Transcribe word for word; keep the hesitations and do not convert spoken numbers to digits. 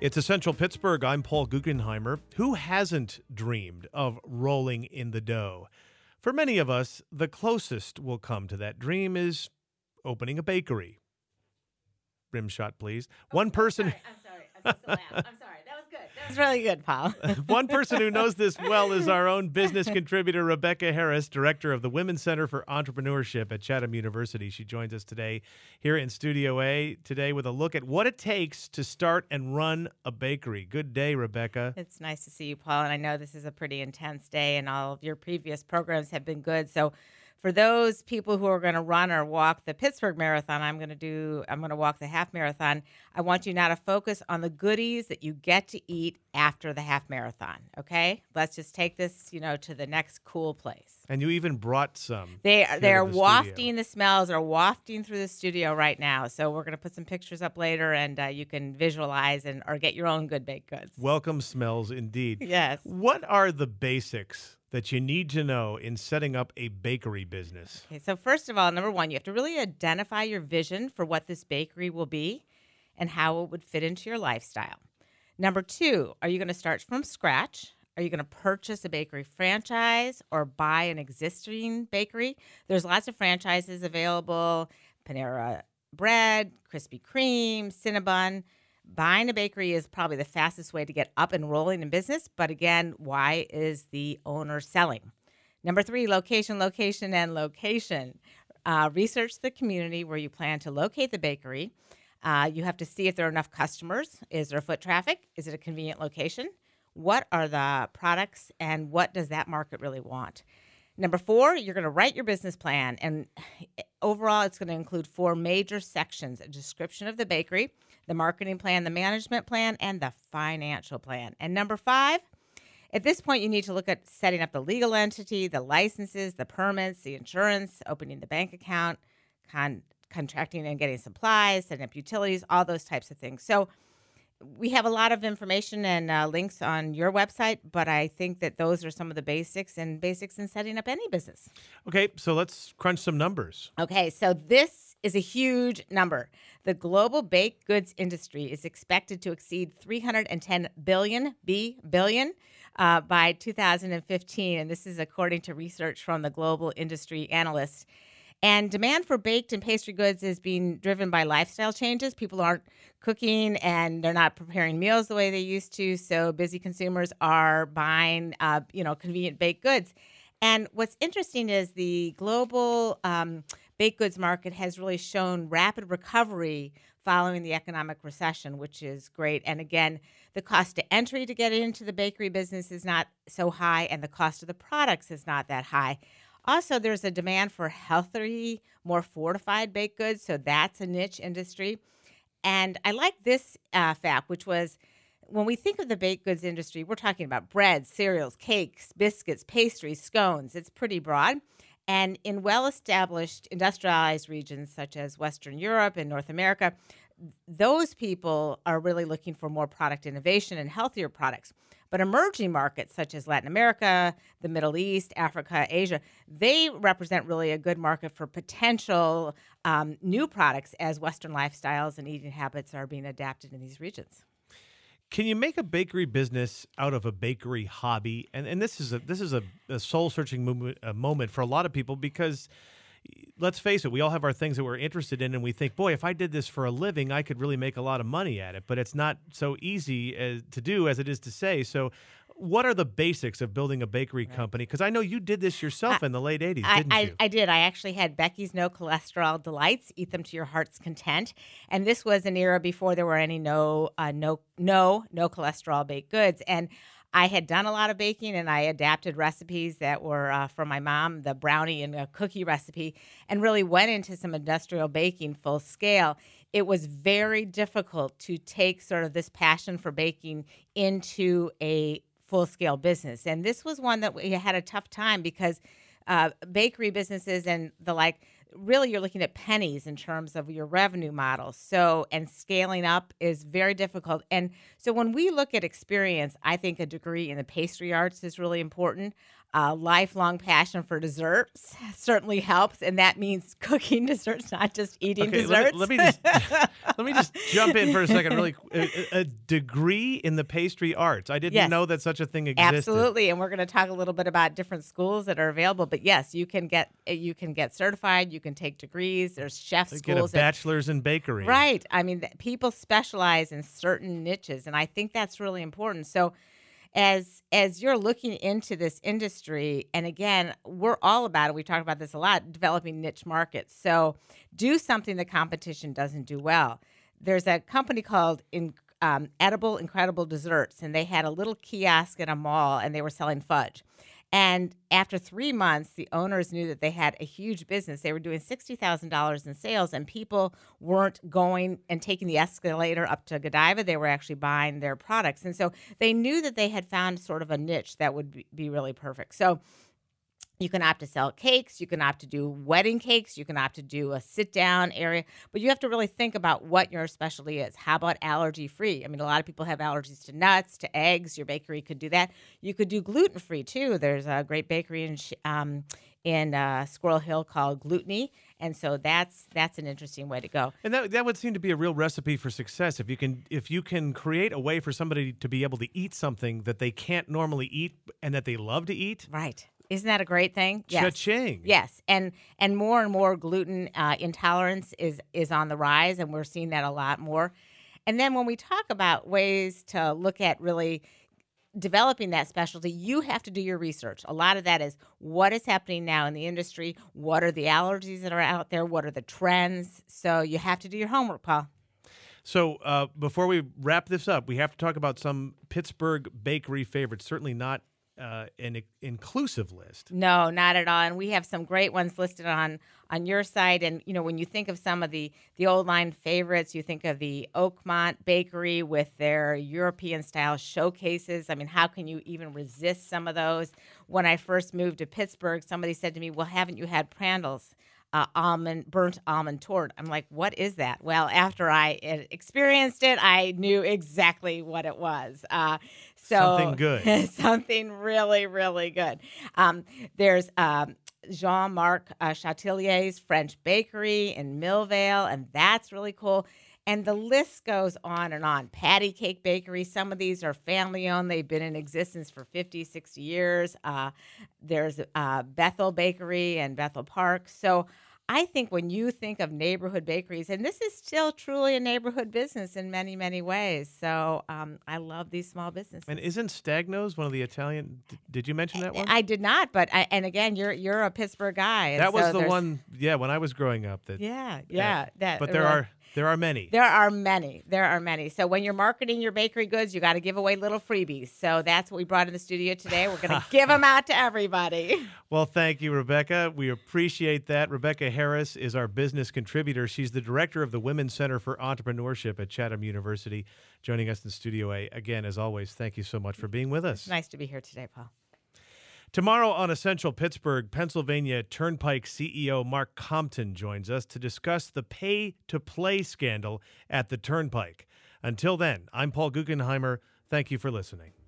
It's Essential Pittsburgh. I'm Paul Guggenheimer. Who hasn't dreamed of rolling in the dough? For many of us, the closest we'll come to that dream is opening a bakery. Rim shot, please. Oh, One person. I'm sorry. I'm sorry. I'm supposed to laugh. I'm sorry. That was good. That was really good, Paul. One person who knows this well is our own business contributor, Rebecca Harris, director of the Women's Center for Entrepreneurship at Chatham University. She joins us today here in Studio A today with a look at what it takes to start and run a bakery. Good day, Rebecca. It's nice to see you, Paul. And I know this is a pretty intense day, and all of your previous programs have been good. So for those people who are going to run or walk the Pittsburgh Marathon, I'm going to do, I'm going to walk the half marathon. I want you now to focus on the goodies that you get to eat after the half marathon. Okay. Let's just take this, you know, to the next cool place. And you even brought some. They are, here they are to the wafting, studio. the smells are wafting through the studio right now. So we're going to put some pictures up later, and uh, you can visualize and or get your own good baked goods. Welcome smells indeed. Yes. What are the basics that you need to know in setting up a bakery business? Okay, so first of all, number one, you have to really identify your vision for what this bakery will be and how it would fit into your lifestyle. Number two, are you going to start from scratch? Are you going to purchase a bakery franchise or buy an existing bakery? There's lots of franchises available: Panera Bread, Krispy Kreme, Cinnabon. Buying a bakery is probably the fastest way to get up and rolling in business. But again, why is the owner selling? Number three, location, location, and location. Uh, research the community where you plan to locate the bakery. Uh, you have to see if there are enough customers. Is there foot traffic? Is it a convenient location? What are the products, and what does that market really want? Number four, you're going to write your business plan. And overall, it's going to include four major sections: a description of the bakery, the marketing plan, the management plan, and the financial plan. And number five, at this point, you need to look at setting up the legal entity, the licenses, the permits, the insurance, opening the bank account, con- contracting and getting supplies, setting up utilities, all those types of things. So we have a lot of information and uh, links on your website, but I think that those are some of the basics and basics in setting up any business. Okay, so let's crunch some numbers. Okay, so this is a huge number. The global baked goods industry is expected to exceed three hundred ten billion, B, billion, uh, by two thousand fifteen, and this is according to research from the Global Industry Analysts. And demand for baked and pastry goods is being driven by lifestyle changes. People aren't cooking and they're not preparing meals the way they used to. So busy consumers are buying, uh, you know, convenient baked goods. And what's interesting is the global um, baked goods market has really shown rapid recovery following the economic recession, which is great. And again, the cost to entry to get into the bakery business is not so high, and the cost of the products is not that high. Also, there's a demand for healthy, more fortified baked goods, so that's a niche industry. And I like this uh, fact, which was when we think of the baked goods industry, we're talking about breads, cereals, cakes, biscuits, pastries, scones. It's pretty broad. And in well-established industrialized regions such as Western Europe and North America, those people are really looking for more product innovation and healthier products. But emerging markets such as Latin America, the Middle East, Africa, Asia, they represent really a good market for potential um, new products as Western lifestyles and eating habits are being adapted in these regions. Can you make a bakery business out of a bakery hobby? And and this is a this is a, a soul-searching moment, a moment for a lot of people, because let's face it, we all have our things that we're interested in, and we think, boy, if I did this for a living, I could really make a lot of money at it. But it's not so easy as, to do as it is to say. So what are the basics of building a bakery Right. company? Because I know you did this yourself I- in the late eighties, I, didn't I, you? I did. I actually had Becky's No Cholesterol Delights. Eat them to your heart's content. And this was an era before there were any no, uh, no, no, no cholesterol baked goods. And I had done a lot of baking, and I adapted recipes that were uh, from my mom, the brownie and a cookie recipe, and really went into some industrial baking full scale. It was very difficult to take sort of this passion for baking into a full-scale business. And this was one that we had a tough time because uh, bakery businesses and the like, really you're looking at pennies in terms of your revenue model. So, and scaling up is very difficult. And so when we look at experience, I think a degree in the pastry arts is really important. a lifelong passion for desserts certainly helps, and that means cooking desserts, not just eating Okay, desserts. let me, let me just let me just jump in for a second. Really, a, a degree in the pastry arts. I didn't Yes. know that such a thing existed. Absolutely, and we're going to talk a little bit about different schools that are available. But yes, you can get you can get certified. You can take degrees. There's chef They schools. get a that- bachelor's in bakery. Right. I mean, th- people specialize in certain niches, and I think that's really important. So, as as you're looking into this industry, and again, we're all about it. We talk about this a lot, developing niche markets. So, do something the competition doesn't do well. There's a company called in, um, Edible Incredible Desserts, and they had a little kiosk in a mall, and they were selling fudge. And after three months, the owners knew that they had a huge business. They were doing sixty thousand dollars in sales, and people weren't going and taking the escalator up to Godiva. They were actually buying their products. And so they knew that they had found sort of a niche that would be, be really perfect. So you can opt to sell cakes. You can opt to do wedding cakes. You can opt to do a sit-down area. But you have to really think about what your specialty is. How about allergy-free? I mean, a lot of people have allergies to nuts, to eggs. Your bakery could do that. You could do gluten-free, too. There's a great bakery in um, in uh, Squirrel Hill called Gluteny. And so that's that's an interesting way to go. And that that would seem to be a real recipe for success. If you can if you can create a way for somebody to be able to eat something that they can't normally eat and that they love to eat. Right. Isn't that a great thing? Yes. Cha-ching. Yes, and and more and more gluten uh, intolerance is is on the rise, and we're seeing that a lot more. And then when we talk about ways to look at really developing that specialty, you have to do your research. A lot of that is what is happening now in the industry, what are the allergies that are out there, what are the trends. So you have to do your homework, Paul. So uh, before we wrap this up, we have to talk about some Pittsburgh bakery favorites. Certainly not uh, an inclusive list. No, not at all. And we have some great ones listed on on your site. And, you know, when you think of some of the, the old line favorites, you think of the Oakmont Bakery with their European-style showcases. I mean, how can you even resist some of those? When I first moved to Pittsburgh, somebody said to me, well, haven't you had Prandtls? Uh, almond burnt almond tort. I'm like, what is that? Well, after I uh, experienced it, I knew exactly what it was. Uh, so something good, something really, really good. Um, there's um, Jean-Marc uh, Chatelier's French Bakery in Millvale, and that's really cool. And the list goes on and on. Patty Cake Bakery, some of these are family-owned. They've been in existence for fifty, sixty years. Uh, there's uh, Bethel Bakery and Bethel Park. So I think when you think of neighborhood bakeries, and this is still truly a neighborhood business in many, many ways. So um, I love these small businesses. And isn't Stagno's one of the Italian? Did you mention that one? I did not, but I, and again, you're you're a Pittsburgh guy. And that was so the there's- one. Yeah, when I was growing up. That Yeah, yeah. That, but there really- are there are many. There are many. There are many. So when you're marketing your bakery goods, you got to give away little freebies. So that's what we brought in the studio today. We're going to give them out to everybody. Well, thank you, Rebecca. We appreciate that. Rebecca Harris is our business contributor. She's the director of the Women's Center for Entrepreneurship at Chatham University, joining us in Studio A. Again, as always, thank you so much for being with us. It's nice to be here today, Paul. Tomorrow on Essential Pittsburgh, Pennsylvania Turnpike C E O Mark Compton joins us to discuss the pay-to-play scandal at the Turnpike. Until then, I'm Paul Guggenheimer. Thank you for listening.